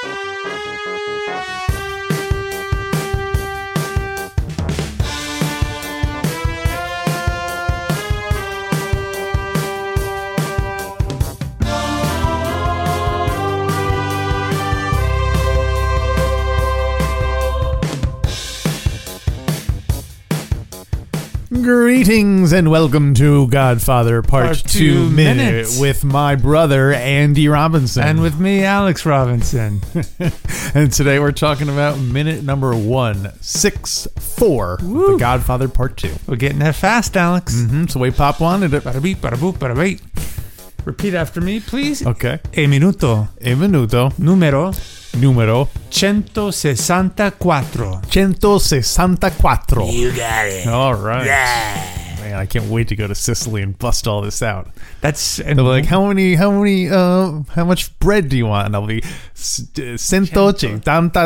Greetings and welcome to Godfather Part 2 Minute with my brother Andy Robinson. And with me, Alex Robinson. And today we're talking about minute number 164 of The Godfather Part 2. We're getting that fast, Alex. So we pop one and Bada beep, bada boop, bada beep. Repeat after me, please. Okay. E minuto. Numero 164. 164. You got it. All right. Yeah. Man, I can't wait to go to Sicily and bust all this out. And They'll be like, how much bread do you want? And I'll be, 180.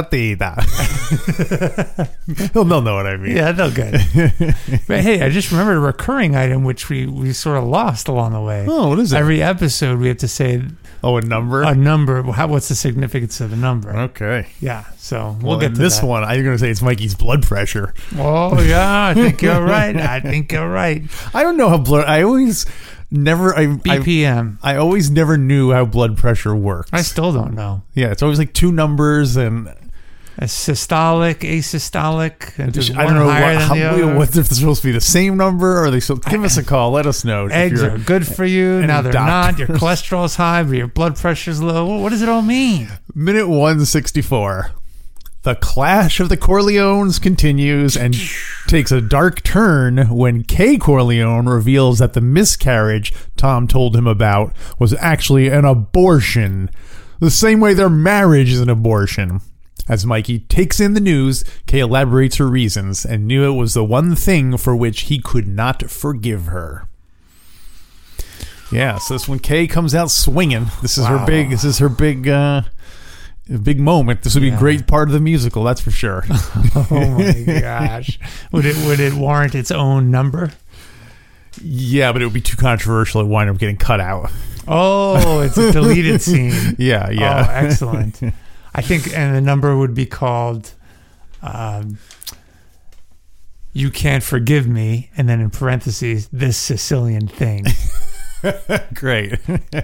They'll know what I mean. Yeah, they'll get it. But hey, I just remembered a recurring item which we sort of lost along the way. Oh, what is it? Every episode we have to say a number? A number. What's the significance of the number? Okay. Yeah, so we'll get to this that. one. I'm going to say it's Mikey's blood pressure. Oh, yeah, I think you're right. I don't know how BPM. I always never knew how blood pressure works. I still don't know. Yeah, it's always like two numbers and a systolic, asystolic. I don't know what if they're supposed to be the same number or give us a call. Let us know. Eggs are good for you. Now they're not. Your cholesterol's high, but your blood pressure's low. What does it all mean? Minute 164. The clash of the Corleones continues and takes a dark turn when Kay Corleone reveals that the miscarriage Tom told him about was actually an abortion. The same way their marriage is an abortion. As Mikey takes in the news, Kay elaborates her reasons and knew it was the one thing for which he could not forgive her. Yeah, so this when Kay comes out swinging. This is her big moment. This would be a great part of the musical, that's for sure. Oh my gosh. Would it warrant its own number? Yeah, but it would be too controversial. It would wind up getting cut out. Oh, it's a deleted scene. Yeah. Oh, excellent. I think, and the number would be called You Can't Forgive Me, and then in parentheses, This Sicilian Thing. Great.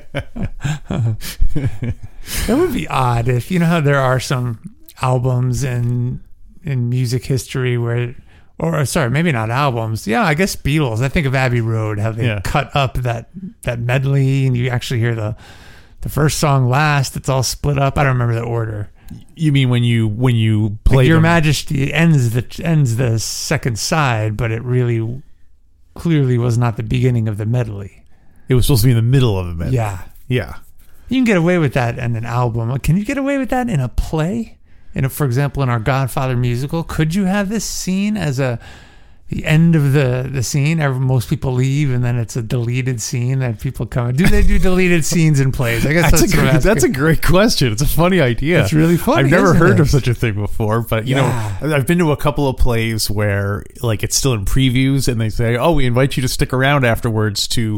That would be odd if, you know how there are some albums in music history where, maybe not albums. Yeah, I guess Beatles. I think of Abbey Road, how they cut up that medley and you actually hear the first song last. It's all split up. I don't remember the order. You mean when you play like Your Majesty ends the second side, but it really clearly was not the beginning of the medley. It was supposed to be in the middle of the medley. Yeah. Yeah. You can get away with that in an album. Can you get away with that in a play? For example, in our Godfather musical, could you have this scene as the end of the scene? Most people leave, and then it's a deleted scene that people come. Do they do deleted scenes in plays? I guess that's a great question. It's a funny idea. It's really funny. I've never heard of such a thing before, but you know, I've been to a couple of plays where like it's still in previews, and they say, "Oh, we invite you to stick around afterwards to."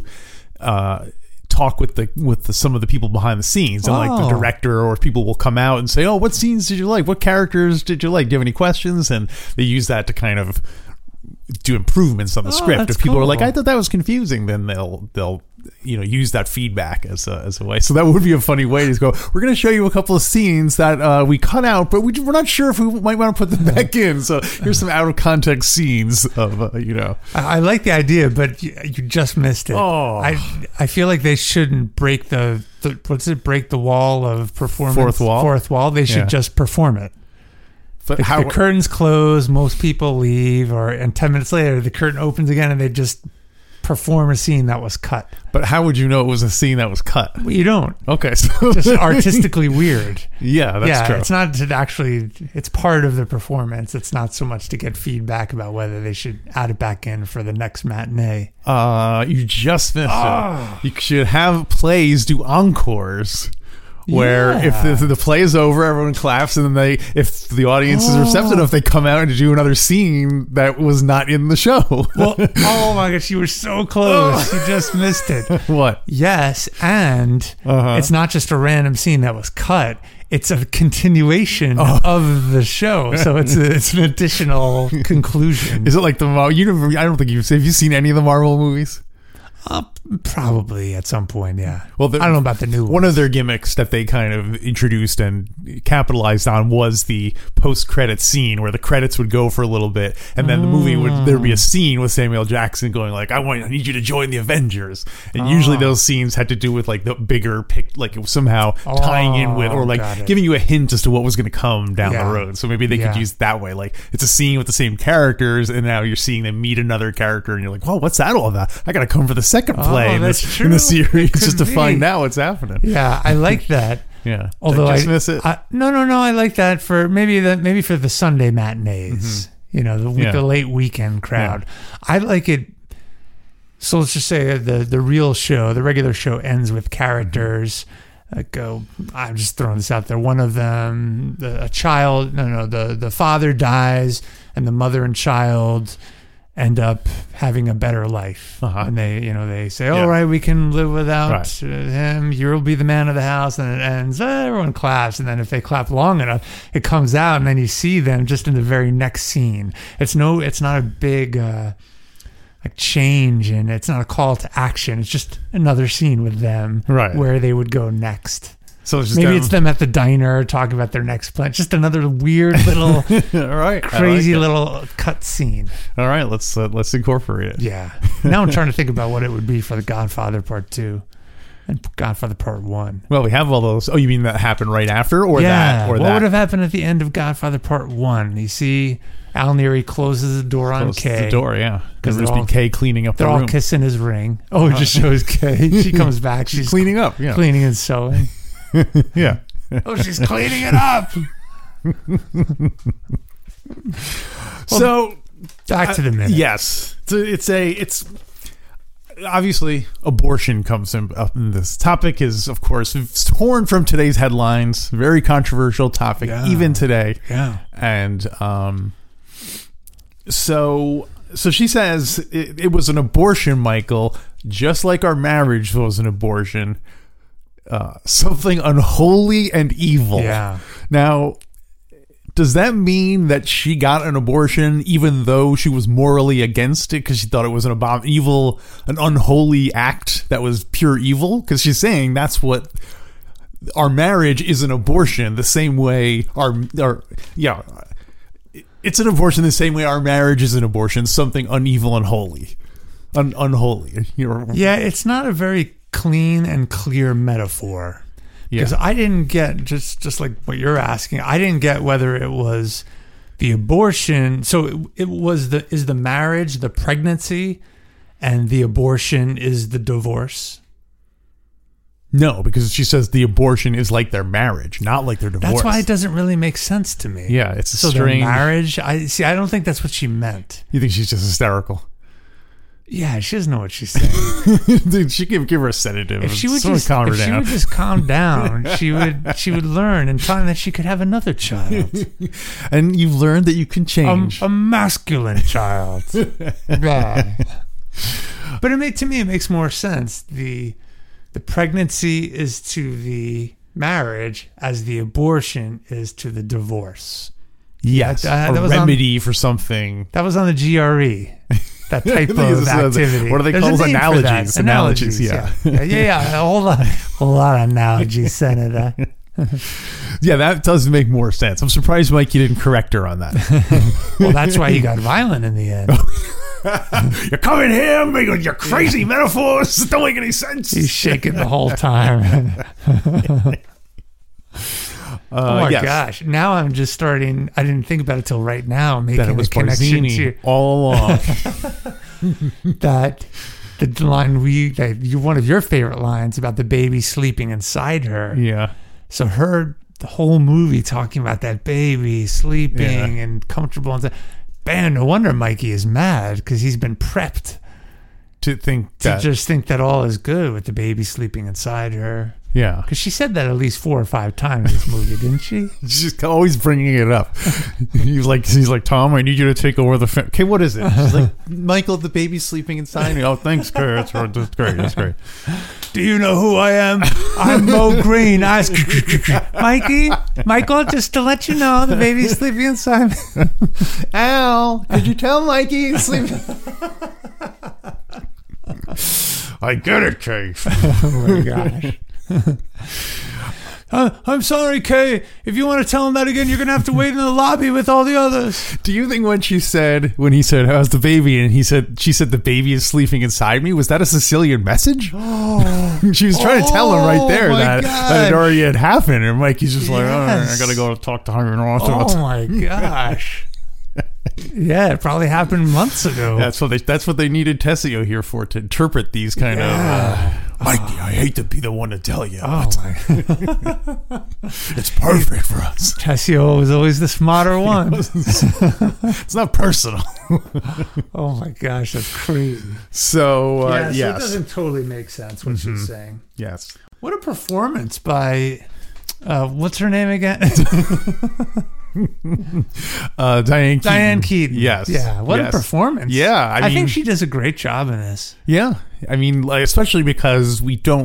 Talk with some of the people behind the scenes, and like the director or people will come out and say, "Oh, what scenes did you like? What characters did you like? Do you have any questions?" And they use that to kind of do improvements on the script. If people are like, "I thought that was confusing," then they'll use that feedback as a way. So that would be a funny way to go, we're going to show you a couple of scenes that we cut out, but we're not sure if we might want to put them back in. So here's some out of context scenes of I like the idea, but you just missed it. Oh, I feel like they shouldn't break break the wall of performance. Fourth wall. They should just perform it. But the curtains close, most people leave, and 10 minutes later the curtain opens again and they just perform a scene that was cut. But how would you know it was a scene that was cut? Well, you don't. Okay. So just artistically weird. Yeah, that's true. It's not to actually, it's part of the performance. It's not so much to get feedback about whether they should add it back in for the next matinee. You just missed it. You should have plays do encores. Where if the play is over, everyone claps, and then if the audience is receptive enough, they come out and do another scene that was not in the show. Well, oh my gosh, you were so close. You just missed it. What? Yes, and it's not just a random scene that was cut. it's a continuation of the show, so it's an additional conclusion. Is it like the I don't think have you seen any of the Marvel movies? Probably at some point, yeah. Well, I don't know about the new ones. One of their gimmicks that they kind of introduced and capitalized on was the post-credit scene where the credits would go for a little bit, and then the movie there'd be a scene with Samuel Jackson going like, I need you to join the Avengers. And usually those scenes had to do with like the bigger like it was somehow tying in with, or like giving you a hint as to what was going to come down the road. So maybe they could use it that way. Like it's a scene with the same characters, and now you're seeing them meet another character, and you're like, well, what's that all about? I got to come for the second play in the series just to find out what's happening. Yeah, I like that. Yeah. Although I just miss it. No. I like that for maybe for the Sunday matinees. You know, the late weekend crowd. Yeah. I like it. So let's just say the real show, the regular show, ends with characters. I'm just throwing this out there. One of them, the father dies, and the mother and child end up having a better life, and they say, all right, we can live without him, you'll be the man of the house, and it ends, everyone claps, and then if they clap long enough, it comes out, and then you see them just in the very next scene. It's not a big change, and it's not a call to action. It's just another scene with them, where they would go next. So it's just it's them at the diner talking about their next plan. Just another weird little, crazy little cut scene. All right, let's incorporate it. Yeah. Now I'm trying to think about what it would be for The Godfather Part 2 and Godfather Part 1. Well, we have all those. Oh, you mean that happened right after, or that? What would have happened at the end of Godfather Part 1? You see, Al Neri closes the door on Kay. The door, yeah. Because there's been Kay cleaning up the room. They're all kissing his ring. Oh, it just shows Kay. She comes back. She's cleaning up. Yeah. Cleaning and sewing. Yeah. Oh, she's cleaning it up. So back to the minute. Yes. It's obviously abortion comes up in this topic is, of course, torn from today's headlines. Very controversial topic even today. Yeah. And so she says it was an abortion, Michael, just like our marriage was an abortion. Something unholy and evil. Yeah. Now, does that mean that she got an abortion even though she was morally against it because she thought it was an unholy act that was pure evil? Because she's saying that's what our marriage is, an abortion, the same way it's an abortion the same way our marriage is an abortion, something unevil and holy. Unholy. Yeah, it's not a very clean and clear metaphor, because I didn't get, just like what you're asking, I didn't get whether it was the abortion. So it was is the marriage the pregnancy, and the abortion is the divorce? No, because she says the abortion is like their marriage, not like their divorce. That's why it doesn't really make sense to me. Yeah, it's a so strange their marriage. I don't think that's what she meant. You think she's just hysterical? Yeah, she doesn't know what she's saying. Dude, she could give her a sedative. If she would just calm down, she would learn in time that she could have another child. And you've learned that you can change. A masculine child. Yeah. But to me, it makes more sense. The pregnancy is to the marriage as the abortion is to the divorce. Yes, a remedy for something. That was on the GRE. That type of activity. What are they called? Analogies. Analogies. Yeah. A whole lot of analogies, Senator. Yeah, that does make more sense. I'm surprised, Mike, you didn't correct her on that. Well, that's why you got violent in the end. You're coming here making your crazy metaphors. Don't make any sense. He's shaking the whole time. Oh my gosh! Now I'm just starting. I didn't think about it till right now. Making the connection to all along. That the line one of your favorite lines about the baby sleeping inside her. Yeah. So the whole movie talking about that baby sleeping and comfortable and stuff. Man, no wonder Mikey is mad, because he's been prepped to think that all is good with the baby sleeping inside her. Yeah. Because she said that at least 4 or 5 times in this movie, didn't she? She's always bringing it up. He's like, Tom, I need you to take over the okay, what is it? She's like, Michael, the baby's sleeping inside me. Oh, thanks, Kurt. That's great. That's great. Do you know who I am? I'm Mo Green. Michael, just to let you know, the baby's sleeping inside me. Al, could you tell Mikey he's sleeping? I get it, Kay. Oh my gosh. I'm sorry, Kay. If you want to tell him that again, you're going to have to wait in the lobby with all the others. Do you think when he said, how's the baby? And she said, the baby is sleeping inside me. Was that a Sicilian message? Oh, she was trying to tell him right there that it already had happened. And Mikey's just like, I got to go talk to her. Oh my gosh. Yeah, it probably happened months ago. That's what they needed Tessio here for, to interpret these kind of. Mikey, I hate to be the one to tell you. Oh it's perfect for us. Tessio was always the smarter one. It's not personal. Oh my gosh, that's crazy. So yes, it doesn't totally make sense what she's saying. Yes. What a performance by what's her name again? Diane Keaton. Yes. Yeah. What a performance. Yeah. I think she does a great job in this. Yeah. I mean, like, especially because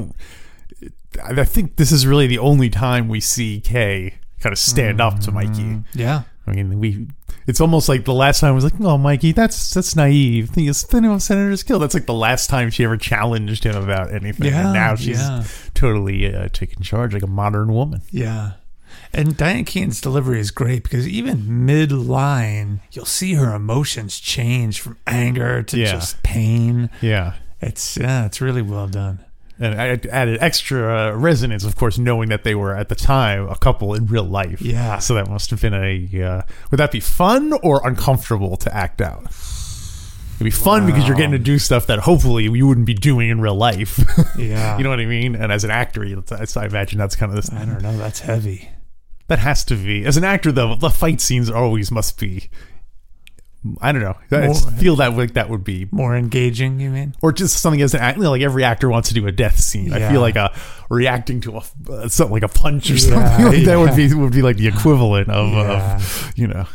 I think this is really the only time we see Kay kind of stand up to Mikey. Yeah. I mean, it's almost like the last time was like, oh, Mikey, that's naive. Senator's killed. That's like the last time she ever challenged him about anything. Yeah. And now she's totally taking charge like a modern woman. Yeah. And Diane Keaton's delivery is great because even mid-line, you'll see her emotions change from anger to just pain. Yeah. It's really well done. And I added extra resonance, of course, knowing that they were at the time a couple in real life. Yeah. So that must have been would that be fun or uncomfortable to act out? It'd be fun because you're getting to do stuff that hopefully you wouldn't be doing in real life. Yeah. You know what I mean? And as an actor, I imagine that's kind of this. I don't know. That's heavy. That has to be. As an actor, though, the fight scenes always must be. I don't know. I feel that would be more engaging. You mean, or just something as an actor? Like every actor wants to do a death scene. I feel like reacting to something like a punch or something like that would be like the equivalent of you know.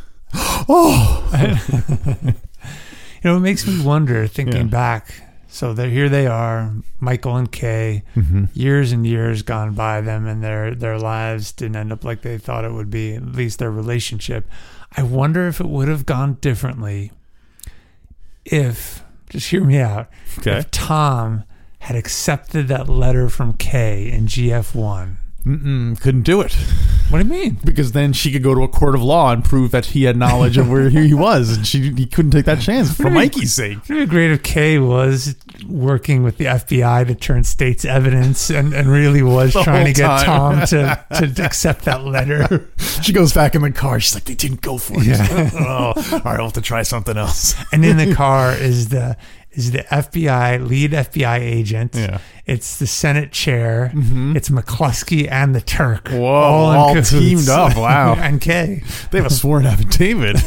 Oh, it makes me wonder. Thinking back. So here they are, Michael and Kay, years and years gone by them, and their lives didn't end up like they thought it would be, at least their relationship. I wonder if it would have gone differently if, just hear me out, if Tom had accepted that letter from Kay in GF1. Couldn't do it. What do you mean? Because then she could go to a court of law and prove that he had knowledge of where he was, and he couldn't take that chance for Mikey's sake. It would be great if Kay was working with the FBI to turn state's evidence and really was trying to get Tom to accept that letter. She goes back in the car. She's like, they didn't go for it. Yeah. All right, I'll have to try something else. And in the car is the FBI, lead FBI agent. Yeah. It's the Senate chair. It's McCluskey and the Turk. Whoa, all teamed up. Wow. And Kay. They have a sworn affidavit.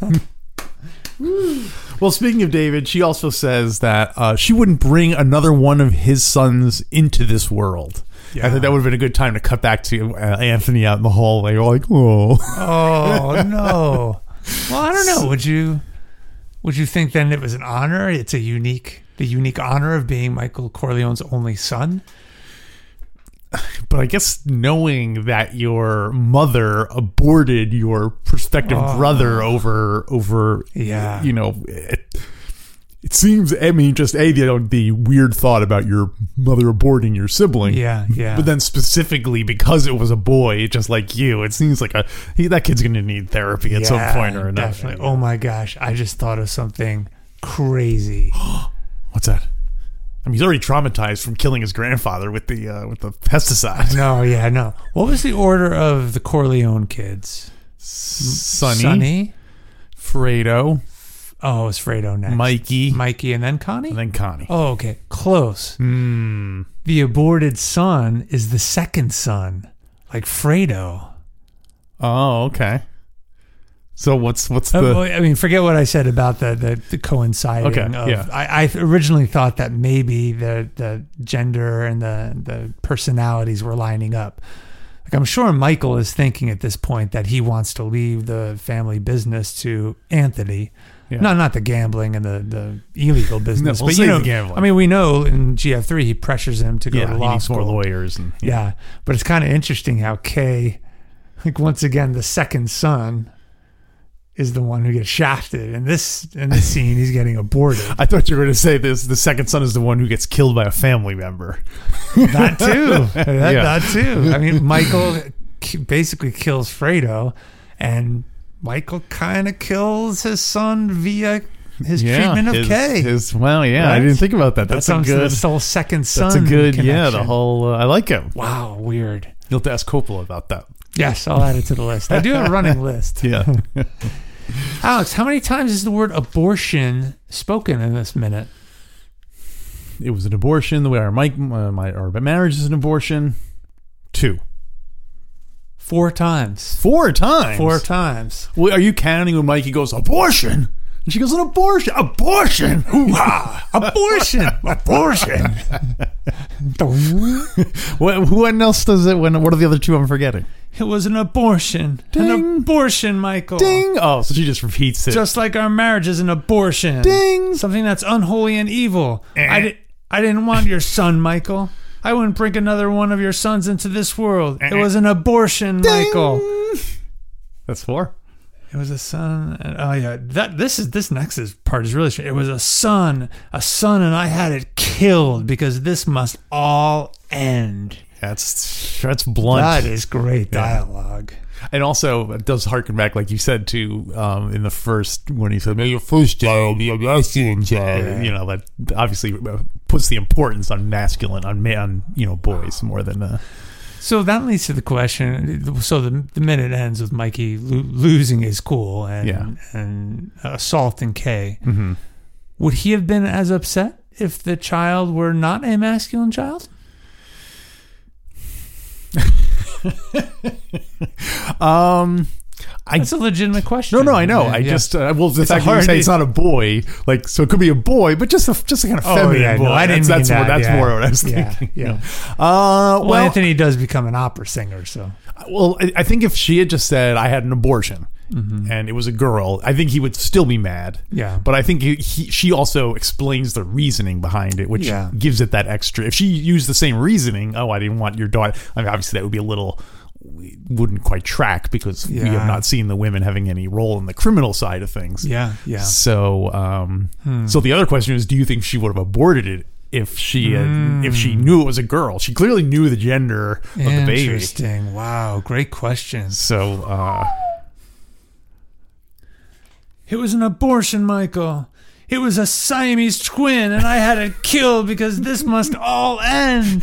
Well, speaking of David, she also says that she wouldn't bring another one of his sons into this world. Yeah. I think that would have been a good time to cut back to Anthony out in the hallway. You're like, oh no. Well, I don't know. Would you think then it was an honor? It's the unique honor of being Michael Corleone's only son? But I guess knowing that your mother aborted your prospective brother over you know, it seems, I mean, just the weird thought about your mother aborting your sibling. Yeah. But then specifically because it was a boy, just like you, it seems like that kid's going to need therapy at some point or another. Definitely. Oh my gosh, I just thought of something crazy. What's that? I mean, he's already traumatized from killing his grandfather with the pesticide. No. What was the order of the Corleone kids? Sonny, Fredo. Oh, it was Fredo next. Mikey, and then Connie? And then Connie. Oh, okay. Close. The aborted son is the second son, like Fredo. Oh, okay. So what's the? I mean, forget what I said about the coinciding. Okay, of, I originally thought that maybe the gender and the personalities were lining up. Like, I'm sure Michael is thinking at this point that he wants to leave the family business to Anthony. Yeah. Not the gambling and the illegal business, but the gambling. I mean, we know in GF3 he pressures him to go to law school. More lawyers and but it's kind of interesting how Kay, like, once again, the second son is the one who gets shafted. In this scene, he's getting aborted. I thought you were going to say this. The second son is the one who gets killed by a family member. That too. That too. I mean, Michael basically kills Fredo, and Michael kind of kills his son via his treatment of Kay. Right? I didn't think about that. That's a good. The whole second son. That's a good. Connection. Yeah, the whole. I like it. Wow, weird. You'll have to ask Coppola about that. Yes, I'll add it to the list. I do have a running list. Yeah. Alex, how many times is the word abortion spoken in this minute? It was an abortion. The way our marriage is an abortion. 2. 4 times. 4 times? 4 times. Well, are you counting when Mikey goes, abortion? And she goes, an abortion. Abortion. Hoo-ha. Abortion. Abortion. When else does it? What are the other 2 I'm forgetting? It was an abortion. Ding. An abortion, Michael. Ding. Oh, so she just repeats it. Just like our marriage is an abortion. Ding. Something that's unholy and evil. I didn't want your son, Michael. I wouldn't bring another one of your sons into this world. It was an abortion, Ding. Michael. That's 4. It was a son. Oh yeah, this next part is really strange. It was a son, and I had it killed because this must all end. That's blunt. That is great dialogue. And also, it does harken back, like you said, to in the first, when he said, your first child, your masculine child. Yeah. You know, that obviously puts the importance on masculine, on boys more than... So that leads to the question. So the minute ends with Mikey losing his cool and assaulting Kay. Mm-hmm. Would he have been as upset if the child were not a masculine child? That's a legitimate question. No, I know. I just the fact that you say it's not a boy, like, so it could be a boy, but just a kind of feminine boy. No, I didn't mean that. That's more what I was thinking. Yeah. Well, Anthony does become an opera singer, so. Well, I think if she had just said I had an abortion and it was a girl, I think he would still be mad. Yeah. But I think she also explains the reasoning behind it, which gives it that extra. If she used the same reasoning, I didn't want your daughter. I mean, obviously that would be a little. Wouldn't quite track because we have not seen the women having any role in the criminal side of things. Yeah. So, so the other question is, do you think she would have aborted it if she knew it was a girl? She clearly knew the gender of the baby. Interesting. Wow, great question. So, it was an abortion, Michael. It was a Siamese twin, and I had it killed because this must all end.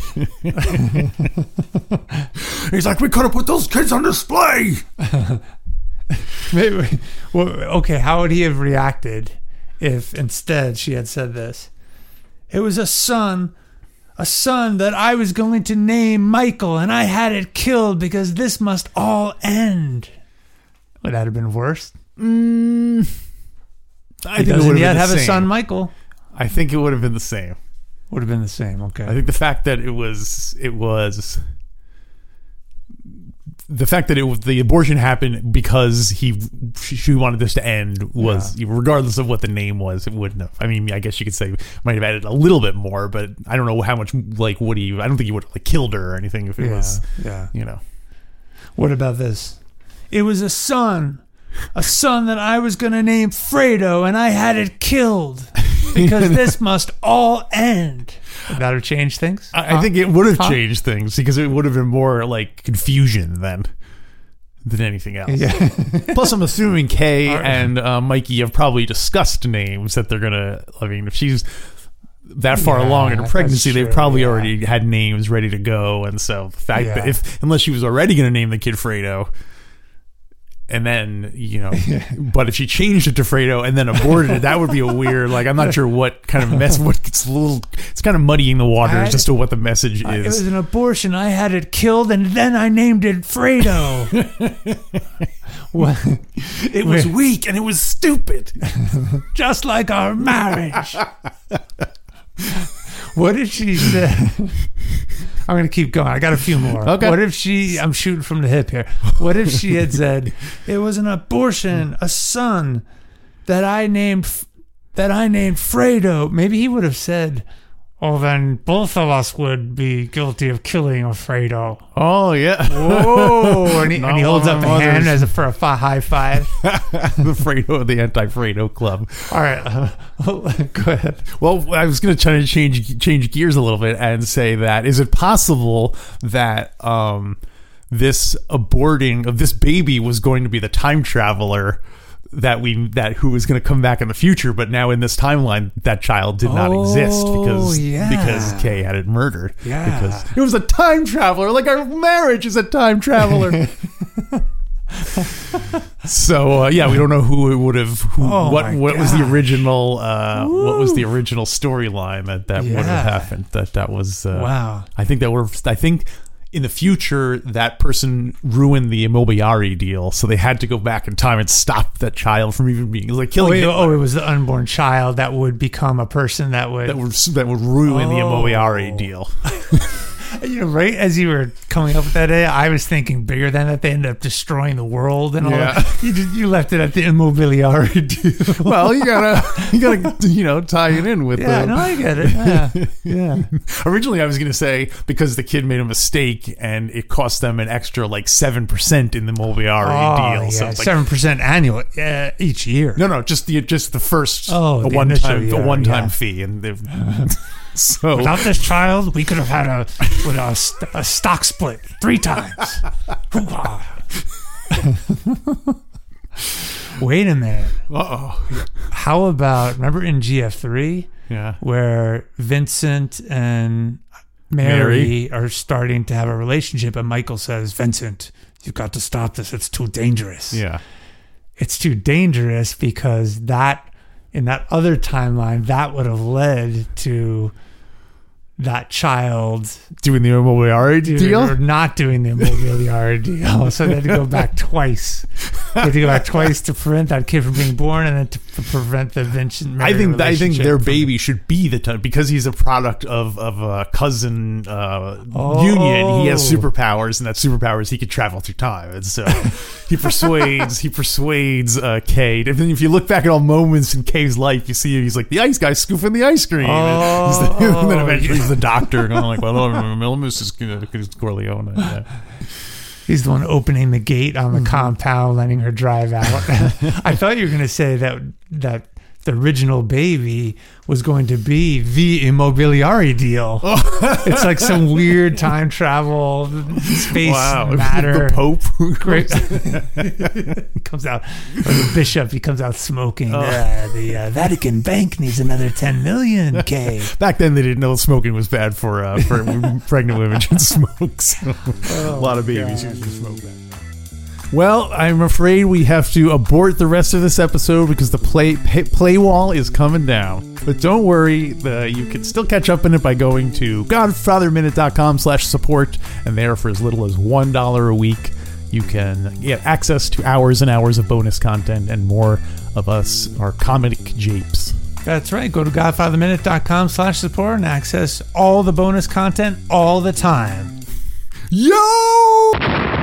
He's like, we could have put those kids on display. Maybe. Well, okay, how would he have reacted if instead she had said this? It was a son that I was going to name Michael, and I had it killed because this must all end. Would that have been worse? I think doesn't yet have a son, Michael. I think it would have been the same. Would have been the same. Okay. I think the fact that the abortion happened because she wanted this to end was regardless of what the name was, it wouldn't have. I mean, I guess you could say might have added a little bit more, but I don't know how much. Like, would he? I don't think he would have killed her or anything if it was. Yeah. You know. What about this? It was a son that I was going to name Fredo, and I had it killed because this must all end. Would that have changed things? I think it would have changed things because it would have been more like confusion than anything else. Yeah. Plus, I'm assuming Kay and Mikey have probably discussed names that they're going to... I mean, if she's that far along in her pregnancy, they've probably already had names ready to go. And so the fact that unless she was already going to name the kid Fredo... And then, but if she changed it to Fredo and then aborted it, that would be a weird, I'm not sure what kind of mess, it's kind of muddying the waters as to what the message is. It was an abortion. I had it killed and then I named it Fredo. It was weak and it was stupid. Just like our marriage. What if she said... I'm going to keep going. I got a few more. Okay. What if I'm shooting from the hip here. What if she had said, it was an abortion, a son that I named Fredo? Maybe he would have said, oh, then both of us would be guilty of killing a Fredo. Oh, yeah. Whoa. And he holds up a hand for a high five. The Fredo, the anti-Fredo club. All right. Go ahead. Well, I was going to try to change gears a little bit and say that, is it possible that this aborting of this baby was going to be the time traveler who was going to come back in the future, but now in this timeline that child did not exist because Kay had it murdered. Yeah. Because it was a time traveler, like our marriage is a time traveler. So we don't know who it would have. What was the original? What was the original storyline that would have happened? That was wow. I think in the future, that person ruined the Immobiliare deal, so they had to go back in time and stop that child from even being killing him. Oh, it was the unborn child that would become a person that would ruin the Immobiliare deal. Right as you were coming up with that idea, I was thinking bigger than that. They ended up destroying the world and all that. You left it at the Immobiliare deal. Well, you gotta tie it in with. Yeah, no, I get it. Yeah. Originally, I was going to say because the kid made a mistake and it cost them an extra 7% in the Immobiliare deal. So 7% annual each year. No, just the first a one-time fee, and so without this child, we could have had a stock split 3 times. Wait a minute. Uh-oh. How about, remember in GF3? Yeah. Where Vincent and Mary are starting to have a relationship, and Michael says, Vincent, you've got to stop this. It's too dangerous. Yeah. It's too dangerous because in that other timeline, that would have led to that child doing the Immobiliare deal or not doing the Immobiliare deal. So they had to go back twice. They had to go back twice to prevent that kid from being born, and then to prevent the Vincent Mary I think their baby should be the time, because he's a product of a cousin union. He has superpowers, and that superpowers he could travel through time, and so he persuades Kay. If you look back at all moments in Kay's life, you see he's like the ice guy scooping the ice cream, and then eventually he's the doctor going like, well, Mrs. Corleone. Yeah. He's the one opening the gate on the compound, letting her drive out. I thought you were going to say that the original baby was going to be the Immobiliare deal. It's like some weird time travel, space matter. The Pope. Great. He comes out, or the bishop, he comes out smoking. The Vatican Bank needs another 10 million, K. Back then, they didn't know smoking was bad for pregnant women to smoke. So a lot of babies used to smoke that. Well, I'm afraid we have to abort the rest of this episode because the play wall is coming down. But don't worry, you can still catch up in it by going to godfatherminute.com/support, and there for as little as $1 a week, you can get access to hours and hours of bonus content and more of us, our comic japes. That's right. Go to godfatherminute.com/support and access all the bonus content all the time. Yo!